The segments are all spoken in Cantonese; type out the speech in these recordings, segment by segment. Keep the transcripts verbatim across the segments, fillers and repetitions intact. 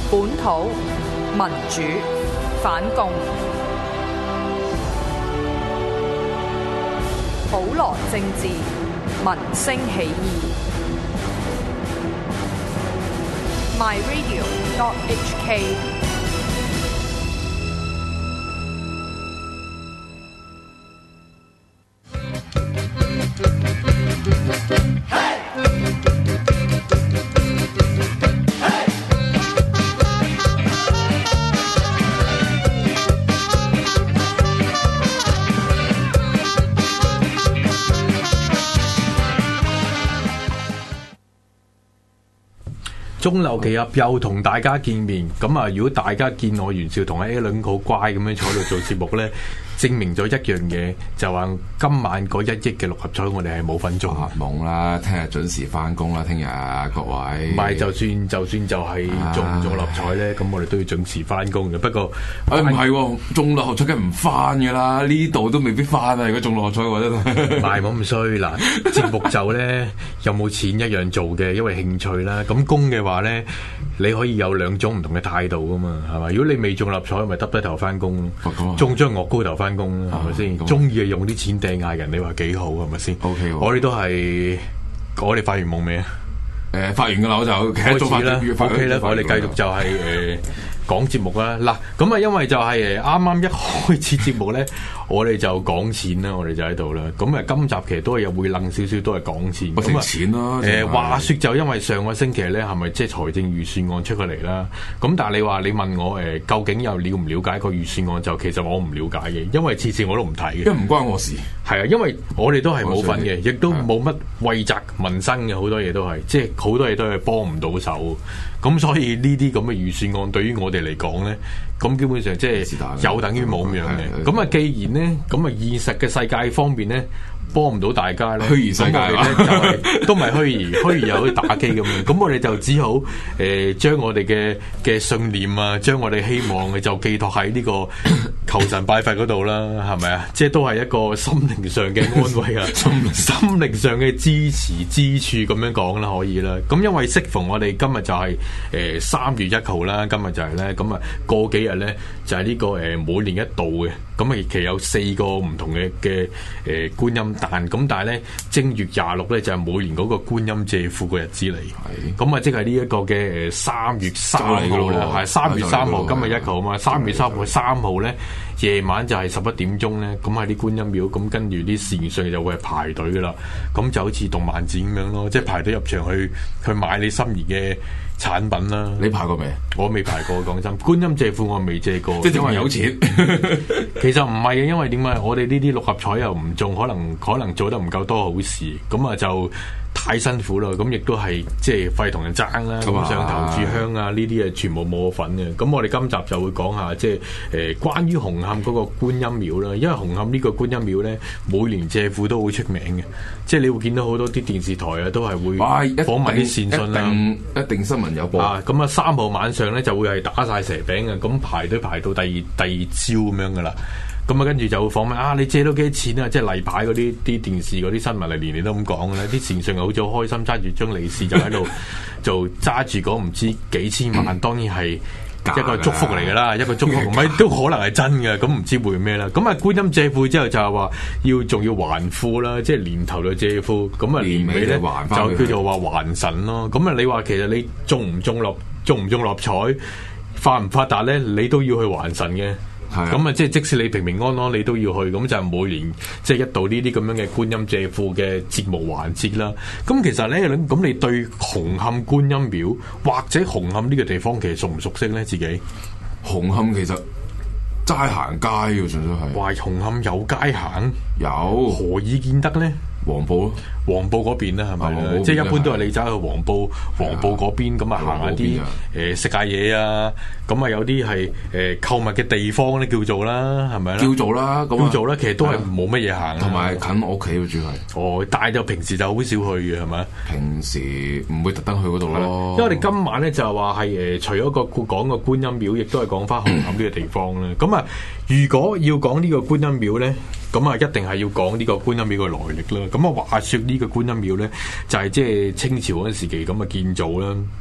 本土民主反共，普羅政治民聲起義。My Radio dot H K。 中流奇入又同大家見面，咁啊！如果大家見我袁紹同阿 Alan 好乖咁樣坐喺度做節目咧，證明咗一樣嘢，就話今晚嗰一億嘅六合彩我哋係冇份中。 發夢啦！聽日準時翻工啦！聽日各位， 唔係就算就算就係中唔中六合彩咧，咁我哋都要準時翻工嘅。不過誒唔係中六合彩梗唔翻㗎啦，呢度都未必翻啊！如果中六合彩嘅話，真係唔係冇咁衰嗱。節目就咧有冇錢一樣做嘅，因為興趣啦。咁供嘅話。話咧，你可以有兩種唔同嘅態度噶嘛，係嘛？如果你未中六合彩，咪耷低頭翻工咯； 啊、 中咗惡高頭翻工咯，係咪先？中意係用啲錢掟嗌人，你話幾好係咪先？O K，我哋都係，我哋發完夢未啊？ 誒、呃，發完㗎啦，我就開始啦。O K 啦，我哋繼續就係、是、誒、呃、講節目啦。嗱，咁啊，因為就係誒啱啱一開始節目咧。我哋就講錢啦，我哋就喺度啦。咁啊，今集其實都係又會楞少少，都係講錢。 咁啊，錢咯。誒， 話説就因為上個星期咧，係咪即係財政預算案出過嚟啦？咁但係你話你問我誒，究竟又了唔了解個預算案？就其實我唔了解嘅，因為次次我都唔睇嘅。 因為唔關我事。係啊，因為我哋都係冇份嘅，亦都冇乜惠澤民生嘅，好多嘢都係，即係好多嘢都係幫唔到手。咁所以呢啲咁嘅預算案對於我哋嚟講咧，咁基本上即係有等於冇咁樣嘅。咁啊，既然咧，咁啊現實嘅世界方面咧，幫唔到大家咧， 虛擬世界咧就係都唔係虛擬，虛擬有啲打機咁樣。咁我哋就只好誒將我哋嘅嘅信念啊，將我哋希望嘅就寄託喺呢個求神拜佛嗰度啦，係咪啊？即係都係一個心靈上嘅安慰啊，心心靈上嘅支持支柱咁樣講啦，可以啦。咁因為適逢我哋今日就係誒三月一號啦，今日就係咧，咁啊過幾日咧就係呢個誒每年一度嘅，咁啊其實有四個唔同嘅嘅誒觀音誕，咁但係咧正月廿六咧就係每年嗰個觀音借庫嘅日子嚟，咁啊即係呢一個嘅誒三月三號啦，係三月三號，今日一號啊嘛，三月三號三號咧夜晚就係十一點鐘咧，咁喺啲觀音廟，咁跟住啲事業上就會係排隊噶啦，咁就好似動漫展咁樣咯，即係排隊入場去去買你心儀嘅產品啦。 你排過未？ 我未排過，講真，觀音借庫我未借過。 即係點話有錢？ 其實唔係嘅，因為點解我哋呢啲六合彩又唔中，可能可能做得唔夠多好事，咁啊就太辛苦啦。咁亦都係即係費同人爭啦，咁上頭炷香啊呢啲啊全部冇我份嘅。咁我哋今集就會講下即係誒、呃、關於紅磡嗰個觀音廟啦。因為紅磡呢個觀音廟咧，每年借庫都好出名嘅，即係你會見到好多啲電視台啊都係會訪問啲善信啦， 一定新聞有報啊。咁啊三號晚上咧就會係打晒蛇餅嘅，咁排隊排到第二第二朝咁樣噶啦。咁啊，跟住就會訪問啊，你借到幾多錢啊？即係例牌嗰啲啲電視嗰啲新聞嚟，年年都咁講嘅咧。啲善信又好似好開心，揸住張利是就喺度就揸住嗰唔知幾千萬，當然係一個祝福嚟㗎啦，一個祝福，唔係都可能係真嘅。咁唔知會咩啦？咁啊，觀音借庫之後就係話要仲要還庫啦，即係年頭就借庫，咁啊年尾咧就叫做話還神咯。咁啊，你話其實你中唔中落中唔中落彩，發唔發達咧，你都要去還神嘅。咁啊，即係即使你平平安安，你都要去，咁就係每年即係一度呢啲咁樣嘅觀音借庫嘅節目環節啦。咁其實咧，咁你對紅磡觀音廟或者紅磡呢個地方其實熟唔熟悉咧？自己紅磡其實齋行街嘅，純粹係。 話紅磡有街行， 有何以見得咧？ 黃埔咯， 黃埔嗰邊咧係咪？即係一般都係你走去黃埔，黃埔嗰邊咁啊行下啲誒食下嘢啊，咁啊有啲係誒購物嘅地方咧叫做啦，係咪咧？ 叫做啦， 叫做啦，其實都係冇乜嘢行， 同埋近我屋企主要係。 哦，但係就平時就好少去嘅係咪？ 平時唔會特登去嗰度咯。 因為我哋今晚咧就係話係誒，除咗個講個觀音廟，亦都係講翻紅磡呢個地方咧。咁啊，如果要講呢個觀音廟咧，咁啊，一定係要講呢個觀音廟嘅來歷啦。咁啊，話説呢個觀音廟咧，就係即係清朝嗰陣時期咁嘅建造啦。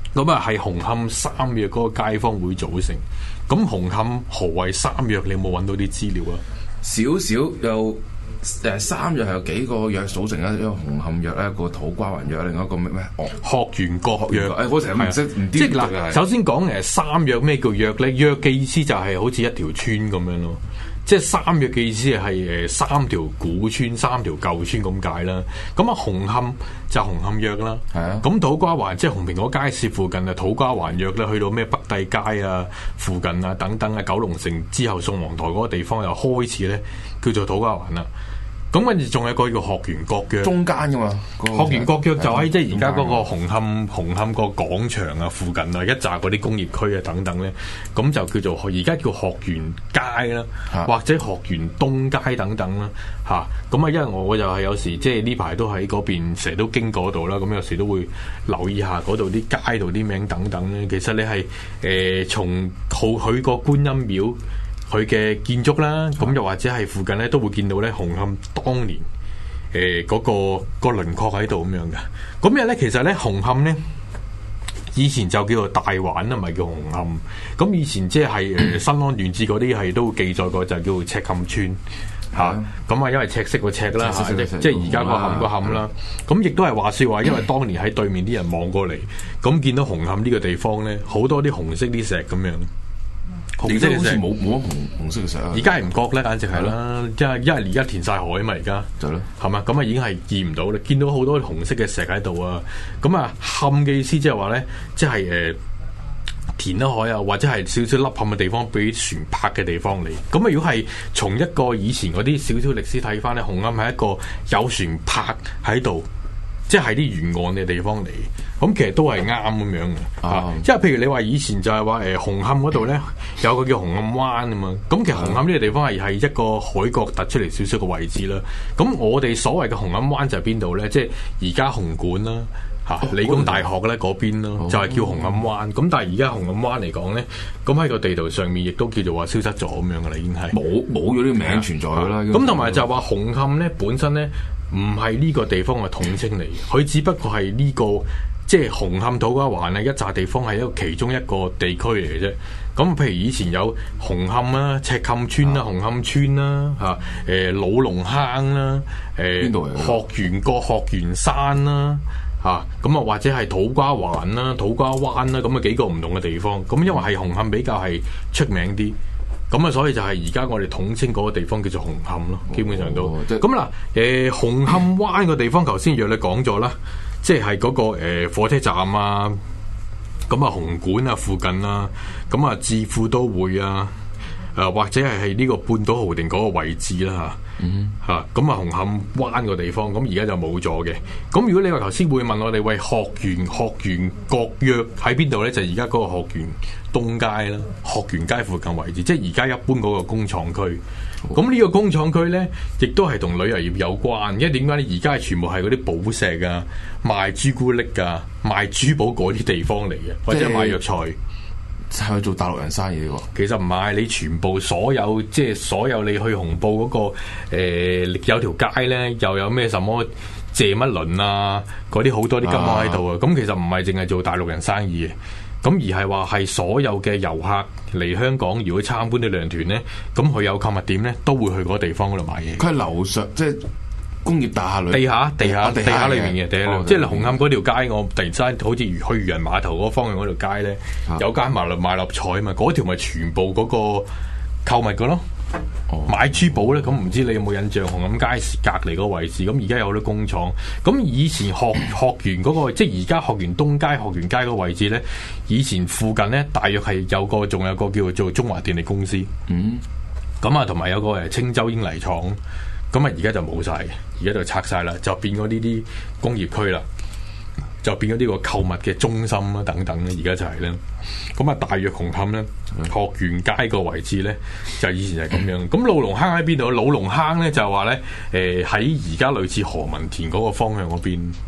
咁啊係紅磡三約嗰個街坊會組成。咁紅磡何謂三約？你有冇揾到啲資料啊？ 少少有誒三約係有幾個約組成啊？一個紅磡約，一個土瓜灣約，另一個咩咩？哦， 學園角約。 誒，我成日唔識唔知。 即係嗱，首先講誒三約，咩叫約咧？約嘅意思就係好似一條村咁樣咯。即係三約嘅意思係誒三條古村、三條舊村咁解啦。咁啊紅磡就紅磡約啦。係啊。咁土瓜灣即係紅蘋果街市附近啊，土瓜灣約咧，去到咩北帝街啊附近啊等等啊，九龍城之後宋皇台嗰個地方又開始咧叫做土瓜灣啦。咁跟住仲有一個叫學園角約， 中間噶嘛？ 學園角約就喺即係而家嗰個紅磡紅磡個廣場啊附近啊，一紮嗰啲工業區啊等等咧，咁就叫做而家叫學園街啦，啊、或者學園東街等等啦，嚇咁啊！因為我就係有時即係呢排都喺嗰邊，成日都經嗰度啦，咁有時都會留意下嗰度啲街道啲名等等咧。其實你係誒、呃、從好佢個觀音廟。佢嘅建築啦，咁又或者係附近咧，都會見到咧紅磡當年誒嗰、呃那個個輪廓喺度咁樣嘅。咁樣咧，其實咧紅磡咧以前就叫做大環啦，唔係叫紅磡。咁以前即係誒新安縣志嗰啲係都記載過，就叫做赤坎村嚇。咁啊，因為赤色個赤啦，即係而家個磡個磡啦。咁亦都係話説話，因為當年喺對面啲人望過嚟，咁見到紅磡呢個地方咧，好多啲紅色啲石咁樣。紅色嘅石冇冇乜紅紅色嘅石啊！ 而家係唔覺咧，簡直係啦，因為因為而家填晒海啊嘛，而家就咯， 係嘛，咁啊已經係見唔到啦，見到好多紅色嘅石喺度啊！咁啊磡嘅意思即係話咧，即係誒填咗海啊，或者係少少凹陷嘅地方俾船泊嘅地方嚟。咁啊，如果係從一個以前嗰啲少少歷史睇翻咧，紅磡係一個有船泊喺度。即係啲沿岸嘅地方嚟，咁其實都係啱咁樣嘅。啊，即係譬如你話以前就係話誒紅磡嗰度咧有個叫紅磡灣啊嘛，咁其實紅磡呢個地方係係一個海角突出嚟少少嘅位置啦。咁我哋所謂嘅紅磡灣就係邊度咧？即係而家紅館啦，嚇、啊、理工大學咧嗰邊咯，就係叫紅磡灣。咁但係而家紅磡灣嚟講咧，咁喺個地圖上面亦都叫做話消失咗咁樣噶啦，已經係冇冇咗啲名存在噶啦。 咁同埋就係話紅磡咧本身咧。唔係呢個地方嘅統稱嚟，佢只不過係呢、這個即係紅磡土瓜灣咧一紮地方係一個其中一個地區嚟嘅啫。咁譬如以前有紅磡啦、赤坎村啦、紅磡村啦、嚇、啊、誒老龍坑啦、誒邊度嚟？學園角、學園山啦、嚇咁啊，或者係土瓜灣啦、土瓜灣啦，咁啊幾個唔同嘅地方。咁因為係紅磡比較係出名啲。咁啊，所以就係而家我哋統稱嗰個地方叫做紅磡咯，基本上都咁嗱。誒、哦呃，紅磡灣個地方，頭先若你講咗啦，即係嗰個誒、呃、火車站啊，咁啊紅館啊附近啊，咁啊置富都會啊，誒、呃、或者係係呢個半島豪庭嗰個位置啦嚇。嗯，嚇咁啊，紅磡灣個地方，咁而家就冇咗嘅。咁如果你話頭先會問我哋喂學園學園角約喺邊度咧？就而家嗰個學園東街啦，學園街附近位置，即係而家一般嗰個工廠區。咁呢、哦、個工廠區咧，亦都係同旅遊業有關。因為點解咧？而家係全部係嗰啲寶石啊、賣朱古力啊、賣珠寶嗰啲地方嚟嘅，或者賣藥材。 係去做大陸人生意喎， 其實唔係，你全部所有即係所有你去紅埔嗰、那個誒、呃、有條街咧，又有咩什麼謝乜倫啊，嗰啲好多啲金鵝喺度啊。咁其實唔係淨係做大陸人生意嘅，咁而係話係所有嘅遊客嚟香港，如果參觀啲旅行團咧，咁佢有購物點咧，都會去嗰個地方嗰度買嘢。佢係樓上即係。工業大廈裏， 地下、地下、地下裏面嘅，地下， 哦、 即係紅磡嗰條街，我突然之間好似去漁人碼頭嗰方向嗰條街咧，啊、有間賣賣立彩啊嘛，嗰條咪全部嗰個購物嘅咯，哦、買珠寶咧，咁唔知你有冇印象？紅磡街市隔離嗰個位置，咁而家有好多工廠，咁以前學學園嗰、嗰個，即係而家學園東街、學園街嗰個位置咧，以前附近咧，大約係有個，仲有個叫做中華電力公司，嗯，咁啊，同埋有個誒青州英泥廠。咁啊，而家就冇晒嘅，而家就拆晒啦，就變咗呢啲工業區啦，就變咗呢個購物嘅中心啦，等等咧，而家就係咧。咁啊，大約紅磡咧，學園街個位置咧，就以前係咁樣。咁老龍坑喺邊度？老龍坑咧就係話咧，誒喺而家類似何文田嗰個方向嗰邊。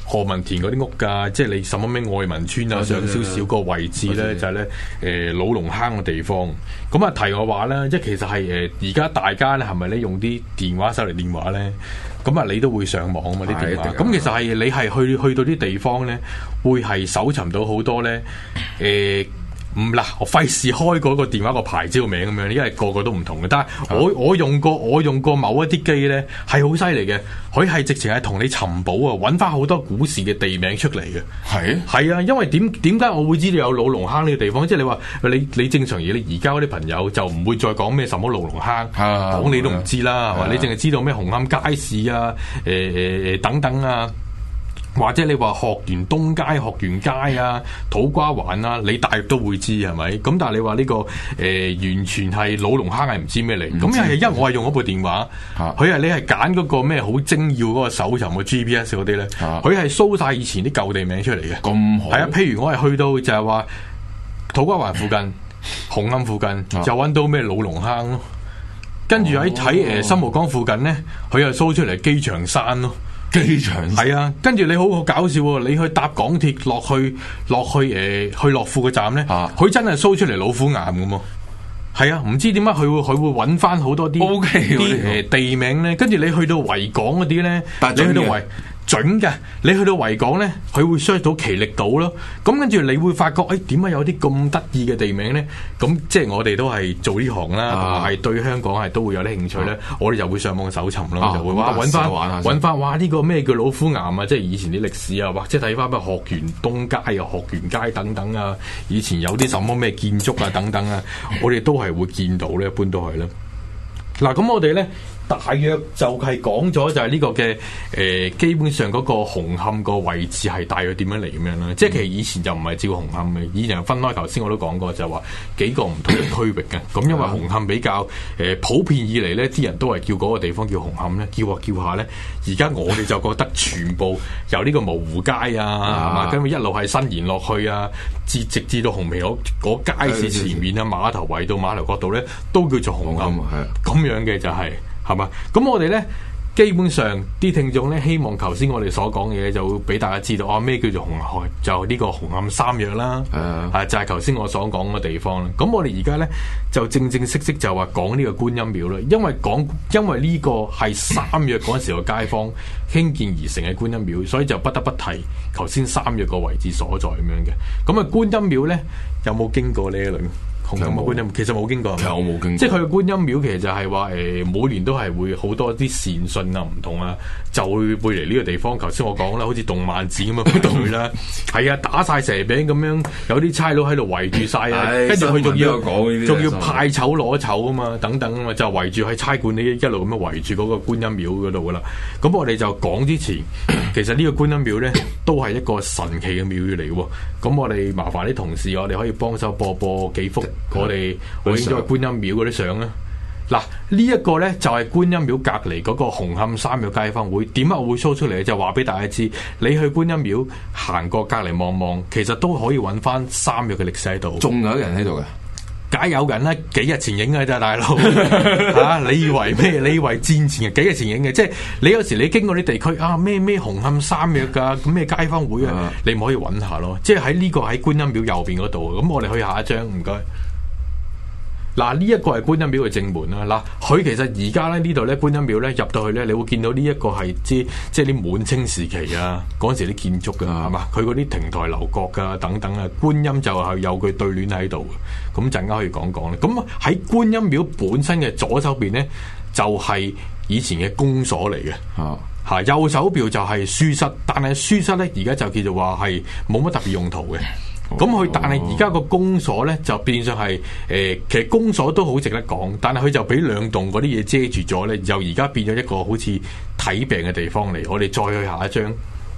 何文田嗰啲屋㗎，即係你什麼咩愛民村啊，上少少個位置咧，就係咧誒老龍坑嘅地方。咁啊題外話咧，即係其實係誒而家大家咧係咪咧用啲電話手提電話咧？咁啊你都會上網啊嘛啲電話。咁其實係你係去去到啲地方咧，會係搜尋到好多咧誒。呃唔嗱，我費事開嗰個電話個牌子個名咁樣，因為個個都唔同嘅。但係我、啊、我用過我用過某一啲機咧，係好犀利嘅。佢係直情係同你尋寶啊，揾翻好多古時嘅地名出嚟嘅。係係啊，因為點點解我會知道有老龍坑呢個地方？即係你話你你正常嘢，你而家嗰啲朋友就唔會再講咩什麼老龍坑，講、啊、你都唔知啦，係嘛、啊？你淨係知道咩紅磡街市啊，誒誒誒等等啊。或者你話學園東街、學園街啊、土瓜灣啊，你大約都會知係咪？咁但係你話呢、這個誒、呃、完全係老龍坑係唔知咩嚟？咁又係因為我係用嗰部電話，佢係、啊、你係揀嗰個咩好精要嗰個搜尋嘅 G P S 嗰啲咧，佢係 show 晒以前啲舊地名出嚟嘅。咁好係啊，譬如我係去到就係話土瓜灣附近、紅磡附近，啊、就揾到咩老龍坑咯。跟住喺睇誒新蒲崗附近咧，佢又 show 出嚟機場山咯。機場係啊，跟住你好好搞笑喎！你去搭港鐵落去落去誒、呃、去樂富嘅站咧，佢、啊、真係 show 出嚟老虎岩咁喎。係啊，唔知點解佢會佢會揾翻好多啲啲誒地名咧。跟住你去到維港嗰啲咧，你去到維準嘅，你去到維港咧，佢會 search 到奇力島咯。咁跟住你會發覺，誒點解有啲咁得意嘅地名咧？咁即係我哋都係做呢行啦，同埋係對香港係都會有啲興趣咧。啊、我哋就會上網搜尋咯，啊、就會揾翻揾翻，哇！呢、呢個咩叫老虎岩啊？即係以前啲歷史啊，或者睇翻咩學園東街啊、學園街等等啊，以前有啲什麼咩建築啊等等啊，我哋都係會見到咧，一般都係啦。嗱，咁我哋咧。大約就係講咗就係呢個嘅誒、呃，基本上嗰個紅磡個位置係大約點樣嚟咁樣啦。即係其實以前就唔係照紅磡嘅，以前分開。頭先我都講過就係話幾個唔同嘅區域嘅。咁因為紅磡比較誒、呃、普遍以嚟咧，啲人都係叫嗰個地方叫紅磡咧，叫下叫下咧。而家我哋就覺得全部由呢個蕪湖街啊，係嘛，跟住一路係伸延落去啊，至直至到紅棉路嗰街市前面啊，碼頭圍到碼頭角度咧，都叫做紅磡。係咁樣嘅就係、是。係嘛？咁我哋咧，基本上啲聽眾咧，希望頭先我哋所講嘅嘢，就會俾大家知道，啊咩叫做紅磡，就呢個紅磡三約啦，係啊，啊就係頭先我所講嘅地方啦。咁我哋而家咧就正正式式就話講呢個觀音廟啦，因為講因為呢個係三約嗰陣時個街坊興建而成嘅觀音廟，所以就不得不提頭先三約個位置所在咁樣嘅。咁啊，觀音廟咧有冇經過呢一輪？紅磡嘅觀音其實冇經過， 其實我冇經過。 即係佢嘅觀音廟，其實就係話誒，每年都係會好多啲善信啊，唔同啊，就會會嚟呢個地方。頭先我講啦，好似動漫展咁樣去啦，係啊，打晒蛇餅咁樣，有啲差佬喺度圍住晒啊，跟住佢仲要仲要派籌攞籌啊嘛，等等啊嘛，就圍住喺差館呢一路咁樣圍住嗰個觀音廟嗰度噶啦。咁我哋就講之前，其實呢個觀音廟咧都係一個神奇嘅廟宇嚟嘅。咁我哋麻煩啲同事，我哋可以幫手播播幾幅。我哋我影咗觀音廟嗰啲相啦。嗱，呢一個咧就係觀音廟隔籬嗰個紅磡三約街坊會，點解我會 show 出嚟？就話俾大家知，你去觀音廟行過隔籬望望，其實都可以揾翻三約嘅歷史喺度。仲有人喺度嘅，梗有人啦，幾日前影嘅咋，大佬吓、啊？你以為咩？你以為戰前嘅幾日前影嘅？即係你有時你經過啲地區啊，咩咩紅磡三約噶，咁咩街坊會啊，啊你唔可以揾下咯。即係喺呢個喺觀音廟右邊嗰度。咁我哋去下一張，唔該。嗱，呢一個係觀音廟嘅正門啦。嗱，佢其實而家咧呢度咧觀音廟咧入到去咧，你會見到呢一個係即即係啲滿清時期啊嗰陣時啲建築噶係嘛，佢嗰啲亭台樓閣噶等等啊，觀音就係有佢對聯喺度嘅。咁陣間可以講講咧。咁喺觀音廟本身嘅左手邊咧，就係、是、以前嘅公所嚟嘅。啊，嚇右手邊就係書室，但係書室咧而家就叫做話係冇乜特別用途嘅。咁佢，但係而家個公所咧就變相係誒，其實公所都好值得講，但係佢就俾兩棟嗰啲嘢遮住咗咧，又而家變咗一個好似睇病嘅地方嚟。我哋再去下一張，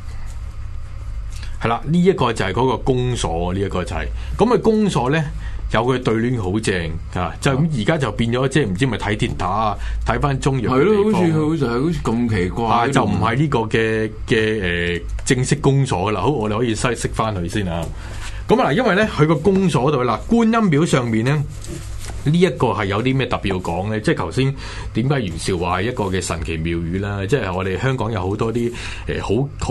係啦，呢、這、一個就係嗰個公所，呢、這、一個就係、是、咁啊。公所咧有佢對聯好正啊，就咁而家就變咗，即係唔知咪睇鐵打啊，睇翻中藥係咯，好似好似係好似咁奇怪，啊、就唔係呢個嘅嘅誒正式公所啦。好，我哋可以識識翻佢先啊。咁啊，因為咧佢個公所度啦，觀音廟上面咧呢一、這個係有啲咩特別要講咧？即係頭先點解袁紹話係一個嘅神奇廟宇啦？即係我哋香港有好多啲誒好好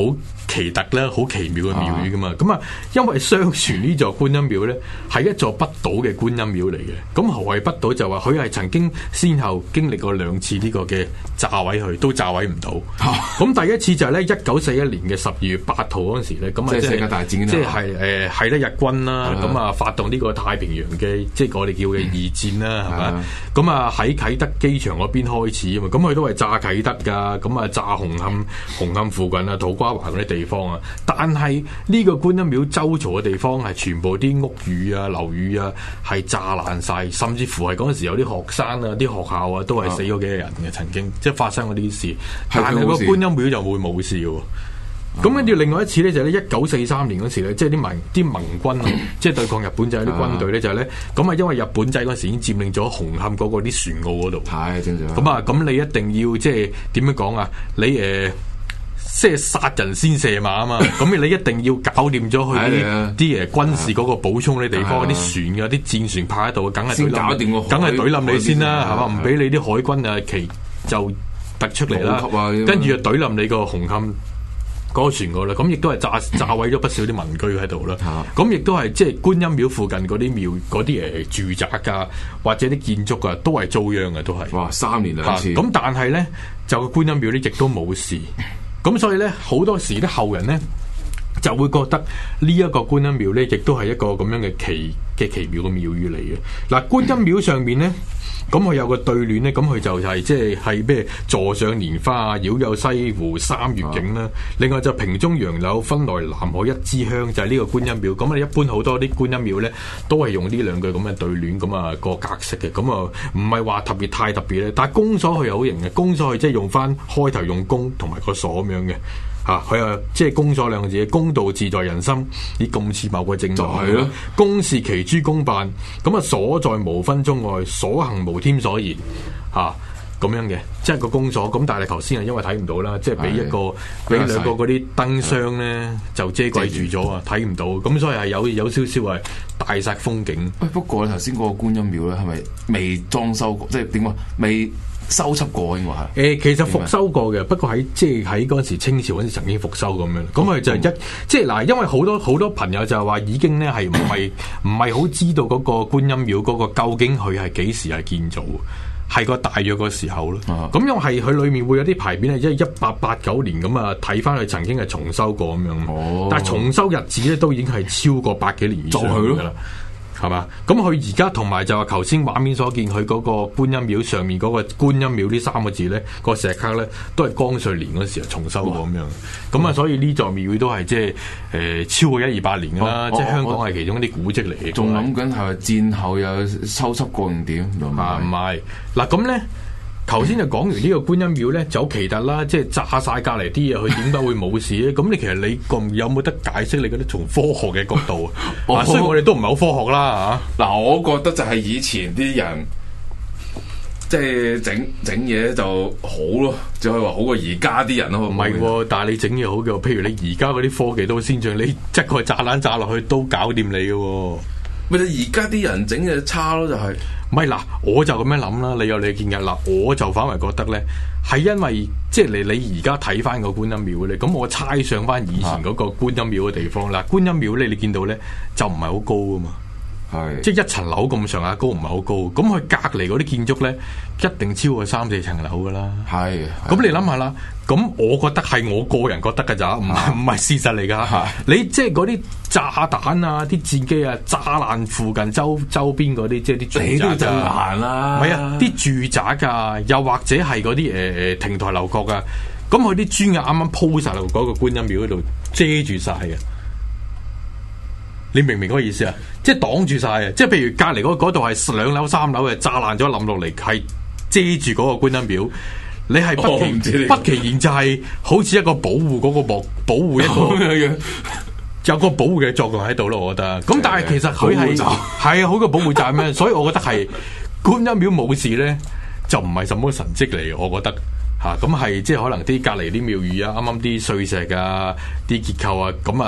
奇特啦，好奇妙嘅廟宇噶嘛。咁啊，因為相傳呢座觀音廟咧係一座不倒嘅觀音廟嚟嘅。咁何謂不倒？就話佢係曾經先後經歷過兩次呢個嘅炸毀，佢都炸毀唔到。咁、啊、第一次就係咧一九四一年嘅十二月八號嗰陣時咧，咁啊即係世界大戰，即係誒係咧日軍啦，咁啊發動呢個太平洋嘅即係我哋叫嘅二戰啦，係嘛？咁啊喺啟德機場嗰邊開始啊嘛，咁佢都係炸啟德㗎，咁啊炸紅磡、紅磡附近啊、土瓜灣嗰啲地方啊。但係呢個觀音廟周遭嘅地方係全部啲屋宇啊、樓宇啊係炸爛晒，甚至乎係嗰陣時有啲學生啊、啲學校啊都係死咗幾個人嘅，曾經即係發生過呢啲事。但係個觀音廟就會冇事喎。咁跟住另外一次咧，就係咧一九四三年嗰時咧，即係啲盟啲盟軍啊，即係對抗日本仔啲軍隊咧，就係咧咁啊，因為日本仔嗰時已經佔領咗紅磡嗰個啲船澳嗰度。係正常。咁啊，咁你一定要即係點樣講啊？你誒、呃、即係殺人先射馬啊嘛！咁你一定要搞掂咗佢啲啲誒軍事嗰個補充啲地方，啲船啊、啲戰船泊喺度，梗係先搞掂個，梗係懟冧你先啦，係嘛？唔俾你啲海軍啊旗就突出嚟啦，跟住就懟冧你個紅磡嗰個船個啦，咁亦都係炸炸毀咗不少啲民居喺度啦。咁亦都係即係觀音廟附近嗰啲廟嗰啲誒住宅啊，或者啲建築啊，都係遭殃嘅，都係。哇！三年兩次。咁但係咧，就觀音廟咧，亦都冇事。咁所以咧，好多時啲後人咧就會覺得呢一個觀音廟咧，亦都係一個咁樣嘅奇嘅奇妙嘅廟宇嚟嘅。嗱，觀音廟上面咧。咁佢有個對聯咧，咁佢就係即係係咩？座上蓮花，繞有西湖三月景啦。啊、另外就瓶中楊柳，分來南海一支香，就係、是、呢個觀音廟。咁啊，一般好多啲觀音廟咧，都係用呢兩句咁嘅對聯咁啊個格式嘅。咁啊，唔係話特別太特別咧。但係宮鎖佢又好型嘅，宮鎖佢即係用翻開頭用宮同埋個鎖咁樣嘅。嚇佢啊，即係宮鎖兩個字，公道自在人心，咦咁似某個正道係咯。公事其諸公辦，咁啊所在無分中外，所行無添所言嚇咁樣嘅，即係個宮鎖。咁但係頭先係因為睇唔到啦，即係俾一個俾兩個嗰啲燈箱咧就遮蔽住咗啊，睇唔到。咁所以係有有少少係大煞風景。喂，不過頭先嗰個觀音廟咧係咪未裝修過？即係點講未？修葺過應該係，誒其實復修過嘅，不過喺即係喺嗰陣時清朝嗰陣時曾經復修咁樣，咁佢就係一即係嗱，因為好多好多朋友就係話已經咧係唔係唔係好知道嗰個觀音廟嗰個究竟佢係幾時係建造，係個大約個時候咯。咁因為係佢裡面會有啲牌匾係即係一八八九年咁啊，睇翻佢曾經係重修過咁樣，哦、但係重修日子咧都已經係超過百幾年以上㗎啦。係嘛？咁佢而家同埋就話頭先畫面所見，佢嗰個觀音廟上面嗰個觀音廟呢三個字咧，個石刻咧都係光緒年嗰時候重修過咁樣。咁啊，所以呢座廟都係即係誒超過一二百年㗎啦。即係香港係其中一啲古蹟嚟嘅。仲諗緊係咪戰後有修葺過定點？啊唔係嗱咁咧。頭先就講完呢個觀音廟咧，就好奇特啦，即係炸晒隔離啲嘢，佢點解會冇事咧？咁你其實你咁有冇得解釋？你覺得從科學嘅角度啊，所以我哋都唔係好科學啦嚇。嗱，我覺得就係以前啲人即係整整嘢就好咯，只可以話好過而家啲人咯。唔係喎，但係你整嘢好嘅，譬如你而家嗰啲科技都先進，你即係炸彈炸落去都搞掂你嘅喎。咪就而家啲人整嘢差咯，就係。唔係嗱，我就咁樣諗啦。你有你見嘅嗱，我就反為覺得咧，係因為即係你你而家睇翻個觀音廟咧，咁我猜想翻以前嗰個觀音廟嘅地方啦。觀音廟咧，你見到咧就唔係好高啊嘛，係即係一層樓咁上下高，唔係好高。咁佢隔離嗰啲建築咧，一定超過三四層樓噶啦。係，咁你諗下啦。咁我覺得係我個人覺得㗎咋，唔係唔係事實嚟㗎。啊、你即係嗰啲炸彈啊、啲戰機啊，炸爛附近周周邊嗰啲，即係啲住宅。你都震爛啦！唔係啊，啲住宅㗎，又或者係嗰啲誒誒亭台樓閣啊，咁佢啲磚啊啱啱鋪晒落嗰個觀音廟嗰度遮住晒嘅。你明唔明嗰個意思啊？即係擋住晒啊！即係譬如隔離嗰度係兩樓三樓嘅，炸爛咗冧落嚟，係遮住嗰個觀音廟。你係不其不其然就係好似一個保護嗰個幕，保護一個有個保護嘅作用喺度咯，我覺得。咁但係其實佢係係啊，好個保護站咩？所以我覺得係觀音廟冇事咧，就唔係什麼神蹟嚟嘅。我覺得吓咁係即係可能啲隔籬啲廟宇啊，啱啱啲碎石啊，啲結構啊，咁啊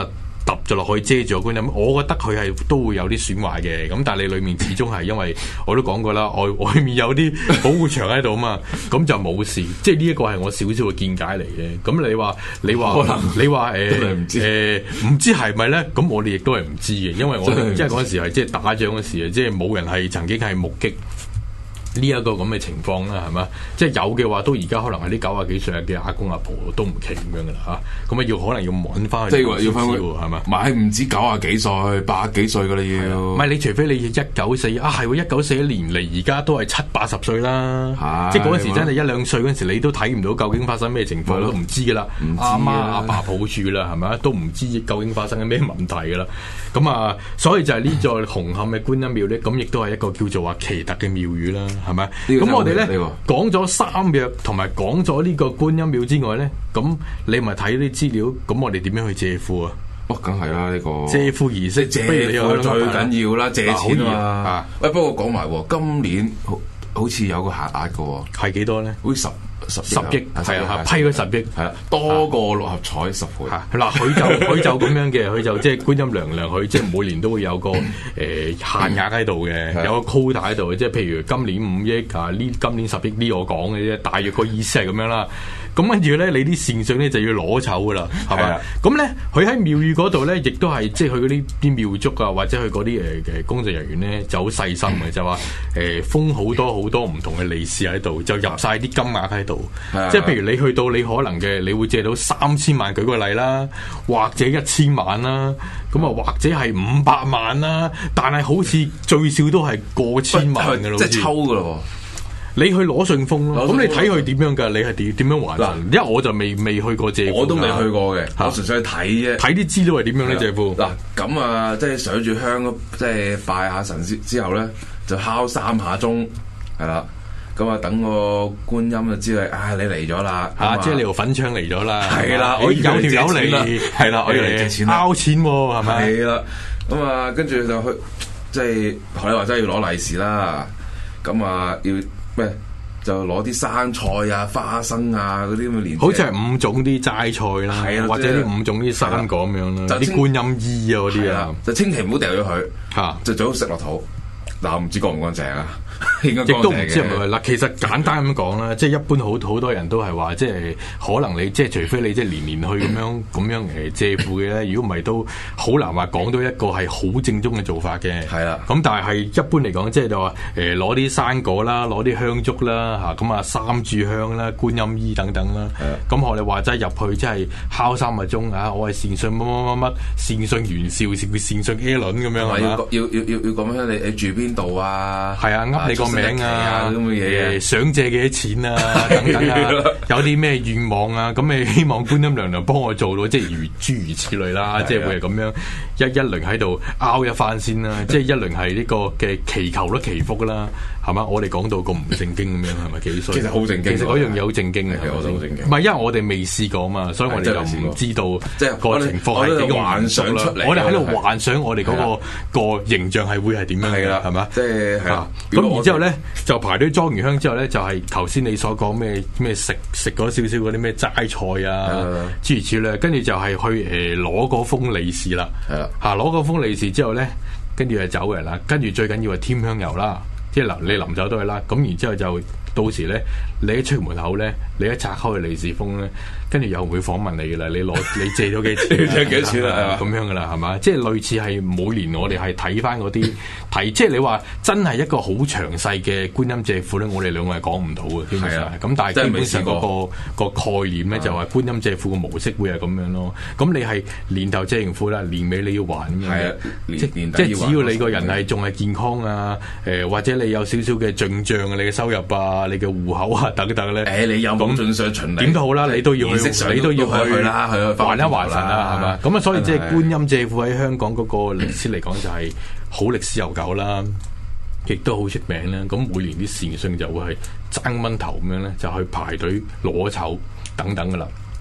揼咗落去遮住個觀音，我覺得佢係都會有啲損壞嘅。咁但係你裡面始終係因為我都講過啦，外外面有啲保護牆喺度嘛，咁就冇事。即係呢一個係我少少嘅見解嚟嘅。咁你話你話你話誒誒唔知係咪咧？咁我哋亦都係唔知嘅，因為我哋即係嗰陣時係即係打仗嗰時啊，即係冇人係曾經係目擊呢一個咁嘅情況啦，係嘛？即係有嘅話，都而家可能係啲九啊幾歲嘅阿公阿婆都唔奇咁樣噶啦嚇。咁啊要可能要揾翻去， 即係話要翻去係嘛？ 買唔止九啊幾歲，八啊幾歲噶啦要。唔係你除非你一九四啊，係喎一九四一年嚟，而家都係七八十歲啦。即係嗰陣時真係一兩歲嗰陣時，你都睇唔到究竟發生咩情況，都唔知噶啦。阿媽阿爸抱住啦，係咪？都唔知究竟發生緊咩問題噶啦。咁啊，所以就係呢座紅磡嘅觀音廟咧，咁亦都係一個叫做話奇特嘅廟宇啦。係咪？咁我哋咧講咗三約，同埋講咗呢個觀音廟之外咧，咁你咪睇啲資料，咁我哋點樣去借庫啊？ 哦，梗係啦，呢個借庫儀式， 借庫最緊要啦，借錢啊嘛。喂，不過講埋今年好好似有個限額嘅， 係幾多咧？ 好似十。十十億係啊，批咗十億係啊，多過六合彩十倍。 嗱，佢就佢就咁樣嘅，佢就即係觀音娘娘，佢即係每年都會有個誒限額喺度嘅，有個 quota 喺度嘅，即係譬如今年五億啊，呢今年十億呢我講嘅啫，大約個意思係咁樣啦。咁跟住咧，你啲善信咧就要攞籌噶啦，係咪？咁咧，佢喺廟宇嗰度咧，亦都係即係佢嗰啲啲廟祝啊，或者佢嗰啲誒誒工作人員咧就好細心嘅，就話誒封好多好多唔同嘅利是喺度，就入晒啲金額喺度。即係譬如你去到你可能嘅，你會借到三千萬，舉個例啦，或者一千萬啦，咁啊或者係五百萬啦，但係好似最少都係過千萬嘅咯， 即係抽嘅咯。 你去攞信封咯，咁你睇佢點樣㗎？你係點點樣還？嗱，因為我就未未去過借庫， 我都未去過嘅，我純粹去睇啫。睇啲資料係點樣咧？借庫嗱，咁啊，即係上住香，即係拜下神之之後咧，就敲三下鐘，係啦。咁啊，等個觀音就知道，啊，你嚟咗啦， 嚇，即係你條粉腸嚟咗啦， 係啦，我有條友嚟，係啦，我要嚟借錢，拗錢喎，係咪？ 係啦，咁啊，跟住就去，即係學你話齋要攞利是啦，咁啊，要咩？就攞啲生菜啊、花生啊嗰啲咁嘅年， 好似係五種啲齋菜啦，係啊，或者啲五種啲生果咁樣啦，啲觀音衣啊嗰啲啊， 就千祈唔好掉咗佢，嚇，就最好食落肚。嗱，唔知乾唔乾淨啊？亦都唔知係咪嗱，其實簡單咁講啦，即係一般好好多人都係話，即係可能你即係除非你即係年年去咁樣咁樣誒借庫嘅咧，如果唔係都好難話講到一個係好正宗嘅做法嘅。係啦，咁但係係一般嚟講，即係就話誒攞啲生果啦，攞啲香燭啦嚇，咁啊三炷香啦、觀音衣等等啦。咁我哋話齋入去即係敲三個鐘啊！我係善信乜乜乜乜，善信袁紹，善善信 A 輪咁樣係嘛？ 要要要要要講翻你你住邊度啊？ 係啊，噏你個名啊， 咁嘅嘢， 想借幾多錢啊，等等啊，有啲咩願望啊，咁你希望觀音娘娘幫我做到，即係如諸如此類啦，即係會係咁樣一一輪喺度拗一番先啦，即係一輪係呢個嘅祈求啦、祈福啦，係嘛？我哋講到咁唔正經咁樣，係咪幾衰？ 其實好正經， 其實嗰樣嘢好正經嘅， 其實好正經。 唔係因為我哋未試過嘛，所以我哋就唔知道即係個情況係幾咁幻想出嚟。 我哋喺度幻想我哋嗰個個形象係會係點樣嘅，係嘛？ 即係咁然之後咧就排隊裝完香之後咧，就係頭先你所講咩咩食食嗰少少嗰啲咩齋菜啊，諸如此類，跟住就係去誒攞嗰封利是啦，係啦嚇攞嗰封利是之後咧，跟住就走嘅啦，跟住最緊要係添香油啦，即係嗱你臨走都係啦，咁然之後就到時咧你一出門口咧，你一拆開個利是封咧，跟住又會訪問你嘅啦，你攞你借咗幾錢？ 借幾錢啊？ 咁樣嘅啦，係嘛？即係類似係每年我哋係睇翻嗰啲睇，即係你話真係一個好詳細嘅觀音借庫咧，我哋兩個係講唔到嘅，基本上。咁但係基本上嗰個個概念咧，就係觀音借庫嘅模式會係咁樣咯。咁你係年頭借完庫啦，年尾你要還咁樣。即即係只要你個人係仲係健康啊，誒或者你有少少嘅進帳啊，你嘅收入啊，你嘅戶口啊等等咧。 誒你有冇進上循例？點都好啦，你都要去，你都要去啦，去還一還神啦，係嘛？咁啊，所以即係觀音借庫喺香港嗰個歷史嚟講就係好歷史悠久啦，亦都好出名啦。咁每年啲善信就會係爭蚊頭咁樣咧，就去排隊攞籌等等噶啦。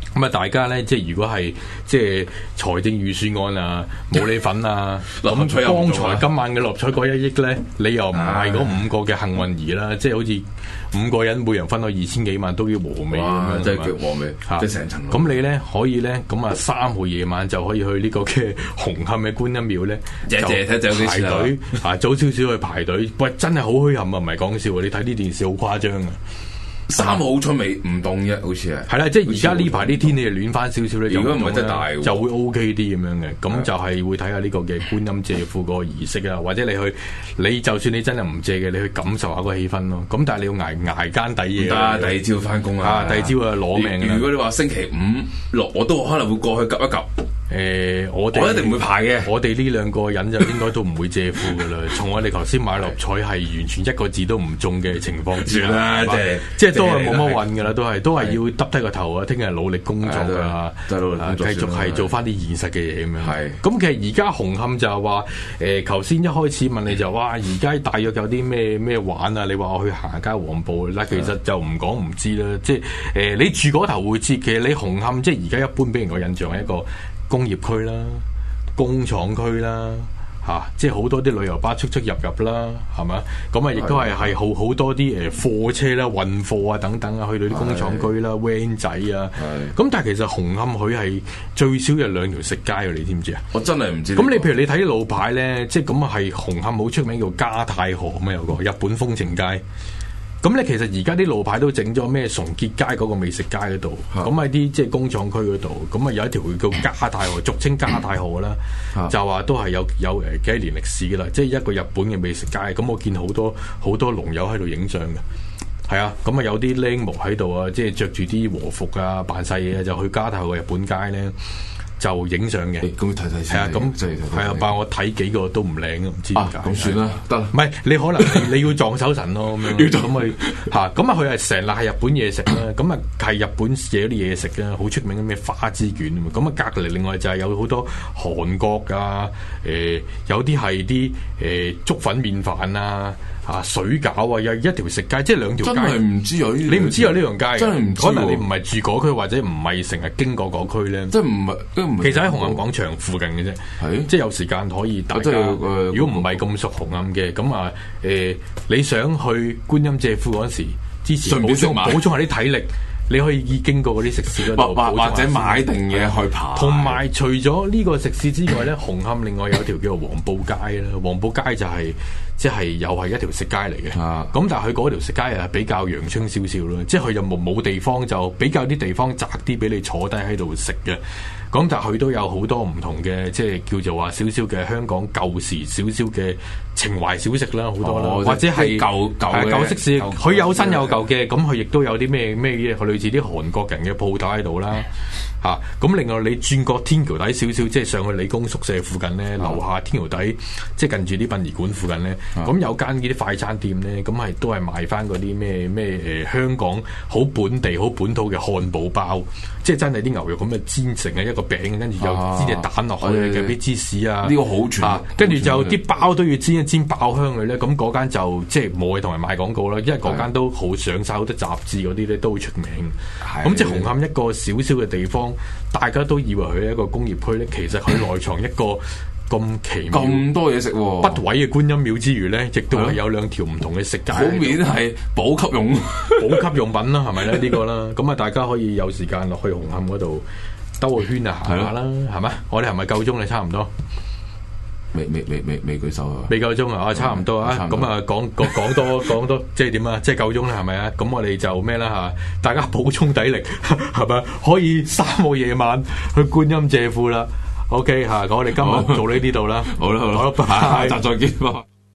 咁啊，大家咧，即係如果係即係財政預算案啊，冇你份啊，咁剛才今晚嘅六合彩嗰一億咧，你又唔係嗰五個嘅幸運兒啦，即係好似五個人每人分到二千幾萬都要和味咁樣， 即係叫和味，即係成層。 咁你咧可以咧，咁啊三號夜晚就可以去呢個嘅紅磡嘅觀音廟咧，就排隊啊，早少少去排隊。喂，真係好墟冚啊，唔係講笑啊！你睇呢件事好誇張啊！ 三號好出未唔凍啫，好似係。係啦，即係而家呢排啲天氣就暖翻少少咧。 如果唔係真係大， 就會 O K 啲咁樣嘅。咁就係會睇下呢個嘅觀音借庫個儀式啊，或者你去，你就算你真係唔借嘅，你去感受下個氣氛咯。咁但係你要捱捱間底嘢。 得，第二朝翻工啊！ 第二朝啊攞命。 如果你話星期五六，我都可能會過去 𥄫 一 𥄫。 誒、呃，我哋我一定唔會排嘅。 我哋呢兩個人就應該都唔會借庫噶啦。從我哋頭先買六合彩係完全一個字都唔中嘅情況之下， 算啦，即係即係都係冇乜運噶啦，都係都係要耷低個頭啊！聽日努力工作啊，繼續係做翻啲現實嘅嘢咁樣。係咁，其實而家紅磡就係話誒，頭、呃、先一開始問你就哇，而家大約有啲咩咩玩啊？你話我去行下街黃埔啦，其實就唔講唔知啦。即係誒、呃，你住嗰頭會知，其實你紅磡即係而家一般俾人個印象係一個工業區啦、工廠區啦，嚇、啊，即係好多啲旅遊巴出出入入啦，係咪？咁啊，亦都係係好好多啲誒貨車啦、運貨啊等等啊，去到啲工廠區啦、van 仔啊，咁但係其實紅磡佢係最少有兩條食街嘅，你知唔知啊？ 我真係唔知。 咁你譬如你睇啲路牌咧，即係咁啊，係紅磡好出名叫加泰河咁啊，有個日本風情街。咁咧，其實而家啲路牌都整咗咩崇傑街嗰個美食街嗰度，咁喺啲即係工廠區嗰度，咁啊有一條叫加泰河，俗稱加泰河啦，啊、就話都係有有誒幾年歷史噶啦，即係一個日本嘅美食街。咁我見好多好多龍友喺度影相嘅，係啊，咁啊有啲僆模喺度啊，即係着住啲和服啊，扮晒嘢就去加泰河日本街咧。就影相嘅， 咁睇睇先。係啊，咁係啊，但我睇幾個都唔靚，唔知點解。 咁算啦，得。 唔係你可能你要撞手神咯，咁樣。咁佢嚇，咁啊佢係成日係日本嘢食啦，咁啊係日本嘢啲嘢食啦，好出名嘅咩花枝卷啊嘛。咁啊隔離另外就係有好多韓國啊，誒有啲係啲誒粥粉麵飯啊。啊水餃啊，有一條食街，即係兩條街。真係唔知有呢，你唔知有呢樣街，真係唔知。可能你唔係住嗰區，或者唔係成日經過嗰區咧。即係唔係，其實喺紅磡廣場附近嘅啫。係，即係有時間可以大家。如果唔係咁熟紅磡嘅，咁啊誒，你想去觀音借庫嗰時，之前補充補充下啲體力。你可以經過嗰啲食肆嗰度， 或者買定嘢去爬。 同埋除咗呢個食肆之外咧，紅磡另外有條叫做黃埔街啦。黃埔街就係即係又係一條食街嚟嘅。咁、啊、但係佢嗰條食街係比較陽春少少咯，即係佢就冇冇地方，就比較啲地方窄啲俾你坐低喺度食嘅。咁但係佢都有好多唔同嘅，即係叫做話少少嘅香港舊時少少嘅情懷小食啦，好多啦，哦、或者係舊舊舊式市，佢有新有舊嘅，咁佢亦都有啲咩咩嘢，佢類似啲韓國人嘅鋪頭喺度啦。嚇！咁、啊、另外你轉過天橋底少少，即係上去理工宿舍附近咧，樓、啊、下天橋底，即係近住啲殯儀館附近咧，咁、啊、有間呢啲快餐店咧，咁係都係賣翻嗰啲咩咩誒香港好本地好本土嘅漢堡包，即係真係啲牛肉咁嘅煎成嘅一個餅，跟住又煎隻蛋落去嘅啲芝士啊，呢個好傳，跟住就啲包都要煎一煎爆香佢咧，咁嗰間就即係冇去同人賣廣告啦，因為嗰間都好上晒好多雜誌嗰啲咧都好出名，咁即係紅磡一個小小嘅地方。大家都以為佢係一個工業區咧，其實佢內藏一個咁奇妙、咁多嘢食、不毀嘅觀音廟之餘咧，亦都係有兩條唔同嘅食街。好面係補給用、補給用品啦，係咪咧？呢、呢個啦，咁啊，大家可以有時間落去紅磡嗰度兜個圈啊，行下啦，係咪？我哋係咪夠鐘咧？差唔多。 未未未未未舉手啊！ 未夠鐘啊！差唔多啊！咁啊，講講講多講多，即係點啊？即係夠鐘啦，係咪啊？咁我哋就咩啦嚇？大家補充體力係咪？可以三號夜晚去觀音借庫啦。OK 嚇，咁我哋今日做呢啲度啦。好啦好啦，好啦，下集再見。